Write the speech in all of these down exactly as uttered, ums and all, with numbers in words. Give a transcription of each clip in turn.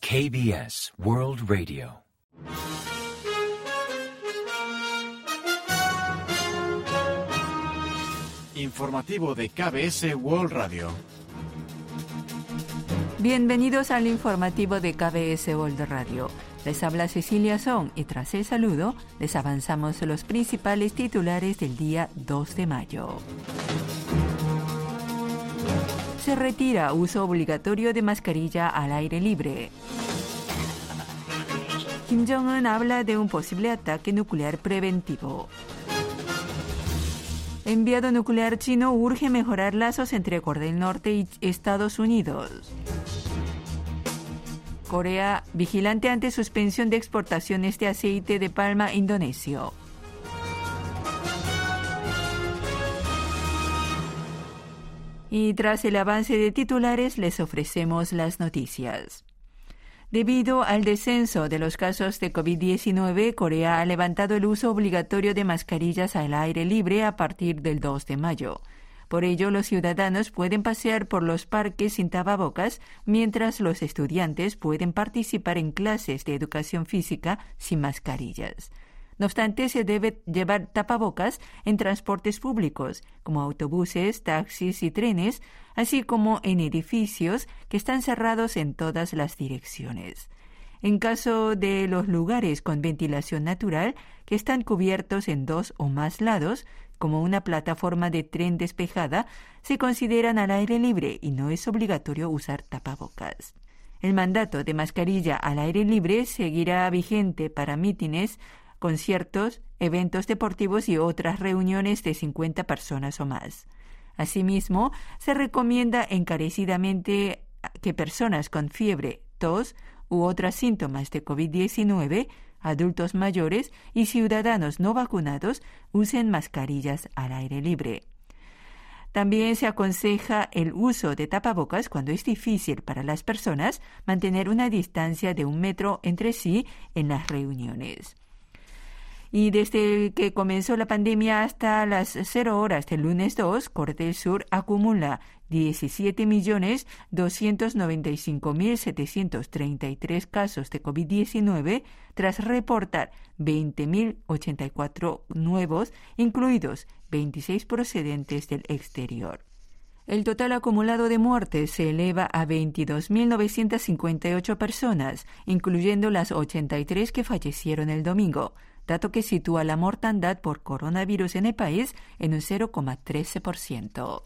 K B S World Radio. Informativo de K B S World Radio. Bienvenidos al informativo de K B S World Radio. Les habla Cecilia Song y tras el saludo les avanzamos los principales titulares del día dos de mayo. Se retira uso obligatorio de mascarilla al aire libre. Kim Jong-un habla de un posible ataque nuclear preventivo. Enviado nuclear chino urge mejorar lazos entre Corea del Norte y Estados Unidos. Corea vigilante ante suspensión de exportaciones de aceite de palma indonesio. Y tras el avance de titulares les ofrecemos las noticias. Debido al descenso de los casos de COVID diecinueve, Corea ha levantado el uso obligatorio de mascarillas al aire libre a partir del dos de mayo. Por ello, los ciudadanos pueden pasear por los parques sin tapabocas, mientras los estudiantes pueden participar en clases de educación física sin mascarillas. No obstante, se debe llevar tapabocas en transportes públicos, como autobuses, taxis y trenes, así como en edificios que están cerrados en todas las direcciones. En caso de los lugares con ventilación natural, que están cubiertos en dos o más lados, como una plataforma de tren despejada, se consideran al aire libre y no es obligatorio usar tapabocas. El mandato de mascarilla al aire libre seguirá vigente para mítines, conciertos, eventos deportivos y otras reuniones de cincuenta personas o más. Asimismo, se recomienda encarecidamente que personas con fiebre, tos u otros síntomas de COVID diecinueve, adultos mayores y ciudadanos no vacunados usen mascarillas al aire libre. También se aconseja el uso de tapabocas cuando es difícil para las personas mantener una distancia de un metro entre sí en las reuniones. Y desde que comenzó la pandemia hasta las cero horas del lunes dos, Corea del Sur acumula diecisiete millones doscientos noventa y cinco mil setecientos treinta y tres casos de COVID diecinueve tras reportar veinte mil ochenta y cuatro nuevos, incluidos veintiséis procedentes del exterior. El total acumulado de muertes se eleva a veintidós mil novecientas cincuenta y ocho personas, incluyendo las ochenta y tres que fallecieron el domingo, dato que sitúa la mortandad por coronavirus en el país en un cero coma trece por ciento.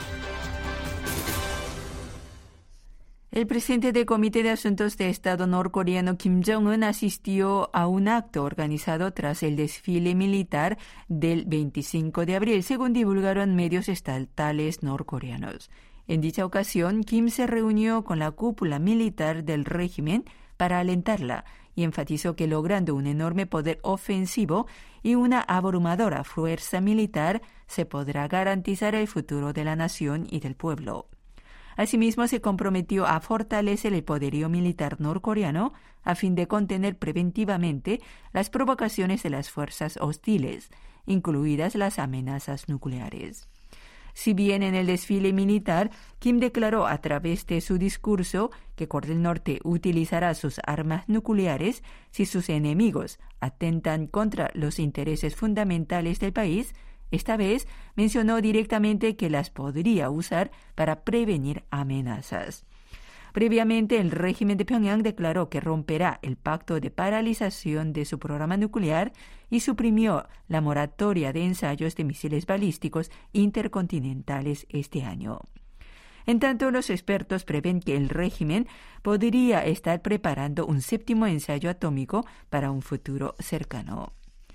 El presidente del Comité de Asuntos de Estado norcoreano Kim Jong-un asistió a un acto organizado tras el desfile militar del veinticinco de abril, según divulgaron medios estatales norcoreanos. En dicha ocasión, Kim se reunió con la cúpula militar del régimen para alentarla y enfatizó que logrando un enorme poder ofensivo y una abrumadora fuerza militar se podrá garantizar el futuro de la nación y del pueblo. Asimismo, se comprometió a fortalecer el poderío militar norcoreano a fin de contener preventivamente las provocaciones de las fuerzas hostiles, incluidas las amenazas nucleares. Si bien en el desfile militar, Kim declaró a través de su discurso que Corea del Norte utilizará sus armas nucleares si sus enemigos atentan contra los intereses fundamentales del país, esta vez mencionó directamente que las podría usar para prevenir amenazas. Previamente, el régimen de Pyongyang declaró que romperá el pacto de paralización de su programa nuclear y suprimió la moratoria de ensayos de misiles balísticos intercontinentales este año. En tanto, los expertos prevén que el régimen podría estar preparando un séptimo ensayo atómico para un futuro cercano.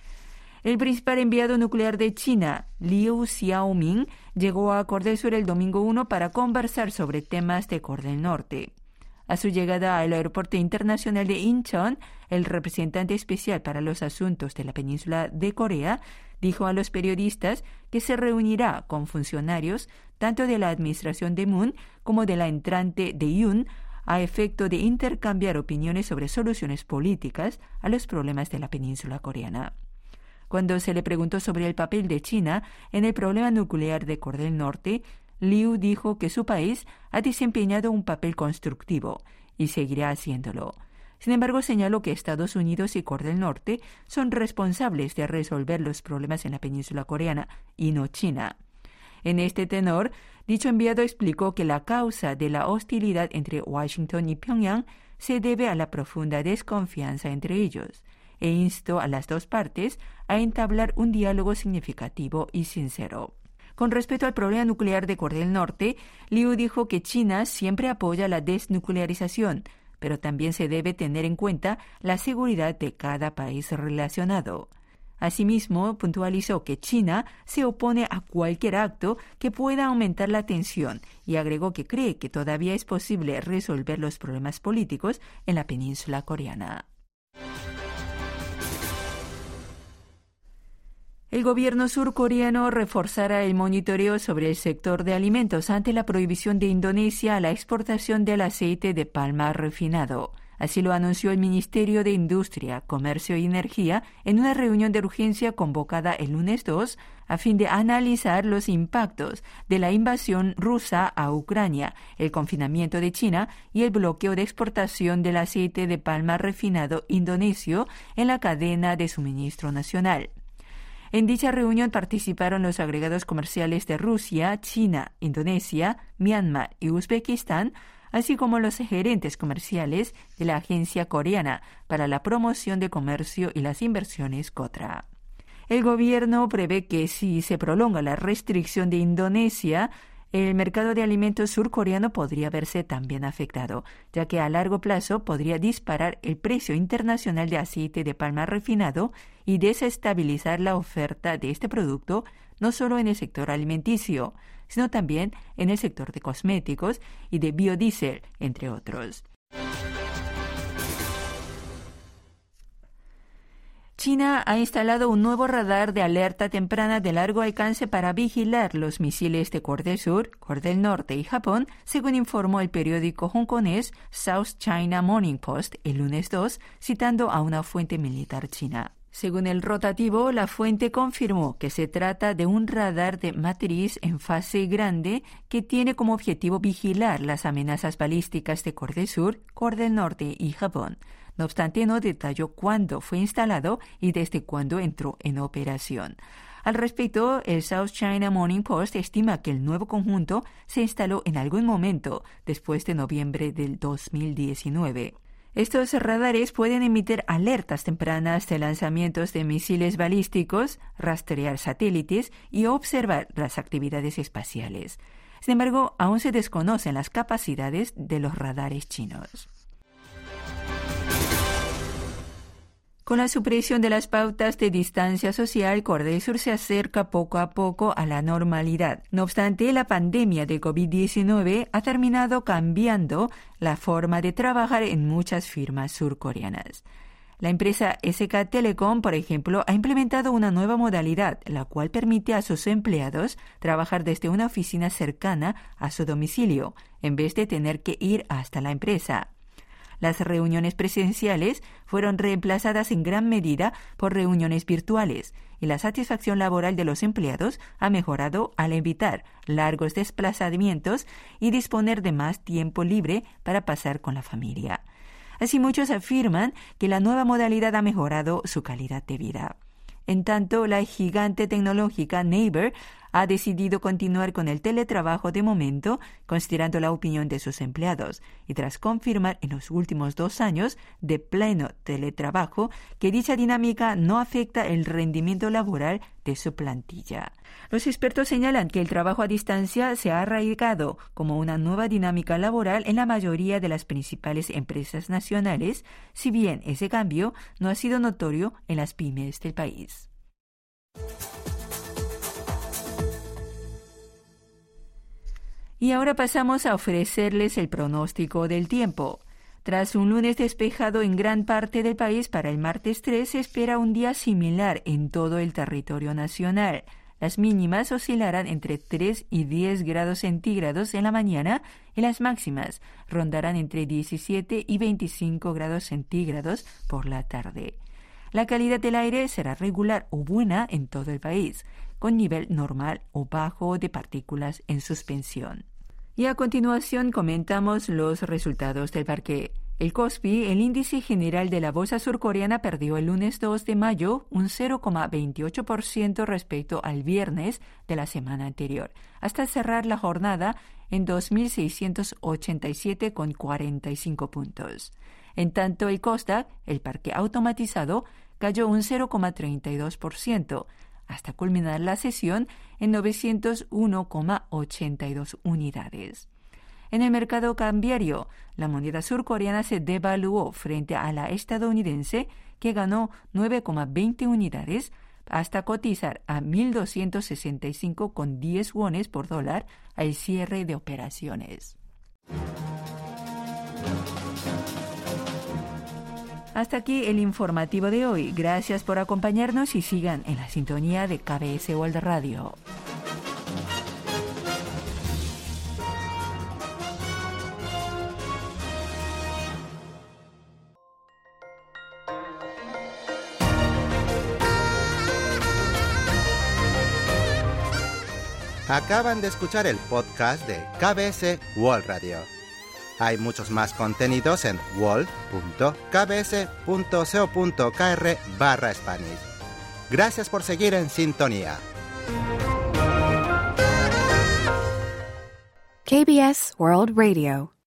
El principal enviado nuclear de China, Liu Xiaoming, llegó a Corea del Sur el domingo uno para conversar sobre temas de Corea del Norte. A su llegada al aeropuerto internacional de Incheon, el representante especial para los asuntos de la península de Corea dijo a los periodistas que se reunirá con funcionarios tanto de la administración de Moon como de la entrante de Yoon a efecto de intercambiar opiniones sobre soluciones políticas a los problemas de la península coreana. Cuando se le preguntó sobre el papel de China en el problema nuclear de Corea del Norte, Liu dijo que su país ha desempeñado un papel constructivo y seguirá haciéndolo. Sin embargo, señaló que Estados Unidos y Corea del Norte son responsables de resolver los problemas en la península coreana y no China. En este tenor, dicho enviado explicó que la causa de la hostilidad entre Washington y Pyongyang se debe a la profunda desconfianza entre ellos, e instó a las dos partes a entablar un diálogo significativo y sincero. Con respecto al problema nuclear de Corea del Norte, Liu dijo que China siempre apoya la desnuclearización, pero también se debe tener en cuenta la seguridad de cada país relacionado. Asimismo, puntualizó que China se opone a cualquier acto que pueda aumentar la tensión y agregó que cree que todavía es posible resolver los problemas políticos en la península coreana. El gobierno surcoreano reforzará el monitoreo sobre el sector de alimentos ante la prohibición de Indonesia a la exportación del aceite de palma refinado. Así lo anunció el Ministerio de Industria, Comercio y Energía en una reunión de urgencia convocada el lunes dos a fin de analizar los impactos de la invasión rusa a Ucrania, el confinamiento de China y el bloqueo de exportación del aceite de palma refinado indonesio en la cadena de suministro nacional. En dicha reunión participaron los agregados comerciales de Rusia, China, Indonesia, Myanmar y Uzbekistán, así como los gerentes comerciales de la Agencia Coreana para la Promoción de Comercio y las Inversiones KOTRA. El gobierno prevé que si se prolonga la restricción de Indonesia, el mercado de alimentos surcoreano podría verse también afectado, ya que a largo plazo podría disparar el precio internacional de aceite de palma refinado y desestabilizar la oferta de este producto no solo en el sector alimenticio, sino también en el sector de cosméticos y de biodiesel, entre otros. China ha instalado un nuevo radar de alerta temprana de largo alcance para vigilar los misiles de Corea del Sur, Corea del Norte y Japón, según informó el periódico hongkonés South China Morning Post el lunes dos, citando a una fuente militar china. Según el rotativo, la fuente confirmó que se trata de un radar de matriz en fase grande que tiene como objetivo vigilar las amenazas balísticas de Corea del Sur, Corea del Norte y Japón. No obstante, no detalló cuándo fue instalado y desde cuándo entró en operación. Al respecto, el South China Morning Post estima que el nuevo conjunto se instaló en algún momento después de noviembre del dos mil diecinueve. Estos radares pueden emitir alertas tempranas de lanzamientos de misiles balísticos, rastrear satélites y observar las actividades espaciales. Sin embargo, aún se desconocen las capacidades de los radares chinos. Con la supresión de las pautas de distancia social, Corea del Sur se acerca poco a poco a la normalidad. No obstante, la pandemia de COVID diecinueve ha terminado cambiando la forma de trabajar en muchas firmas surcoreanas. La empresa S K Telecom, por ejemplo, ha implementado una nueva modalidad, la cual permite a sus empleados trabajar desde una oficina cercana a su domicilio, en vez de tener que ir hasta la empresa. Las reuniones presenciales fueron reemplazadas en gran medida por reuniones virtuales y la satisfacción laboral de los empleados ha mejorado al evitar largos desplazamientos y disponer de más tiempo libre para pasar con la familia. Así, muchos afirman que la nueva modalidad ha mejorado su calidad de vida. En tanto, la gigante tecnológica Naver ha decidido continuar con el teletrabajo de momento, considerando la opinión de sus empleados, y tras confirmar en los últimos dos años de pleno teletrabajo que dicha dinámica no afecta el rendimiento laboral de su plantilla. Los expertos señalan que el trabajo a distancia se ha arraigado como una nueva dinámica laboral en la mayoría de las principales empresas nacionales, si bien ese cambio no ha sido notorio en las pymes del país. Y ahora pasamos a ofrecerles el pronóstico del tiempo. Tras un lunes despejado en gran parte del país, para el martes tres se espera un día similar en todo el territorio nacional. Las mínimas oscilarán entre tres y diez grados centígrados en la mañana y las máximas rondarán entre diecisiete y veinticinco grados centígrados por la tarde. La calidad del aire será regular o buena en todo el país, con nivel normal o bajo de partículas en suspensión. Y a continuación comentamos los resultados del parque. El Kospi, el índice general de la bolsa surcoreana, perdió el lunes dos de mayo un cero coma veintiocho por ciento respecto al viernes de la semana anterior, hasta cerrar la jornada en dos mil seiscientos ochenta y siete coma cuarenta y cinco puntos. En tanto, el Kosdaq, el parque automatizado, cayó un cero coma treinta y dos por ciento, hasta culminar la sesión en novecientos uno coma ochenta y dos unidades. En el mercado cambiario, la moneda surcoreana se devaluó frente a la estadounidense, que ganó nueve coma veinte unidades, hasta cotizar a mil doscientos sesenta y cinco coma diez wones por dólar al cierre de operaciones. Hasta aquí el informativo de hoy. Gracias por acompañarnos y sigan en la sintonía de K B S World Radio. Acaban de escuchar el podcast de K B S World Radio. Hay muchos más contenidos en world punto k b s punto co punto k r barra Spanish. Gracias por seguir en sintonía. K B S World Radio.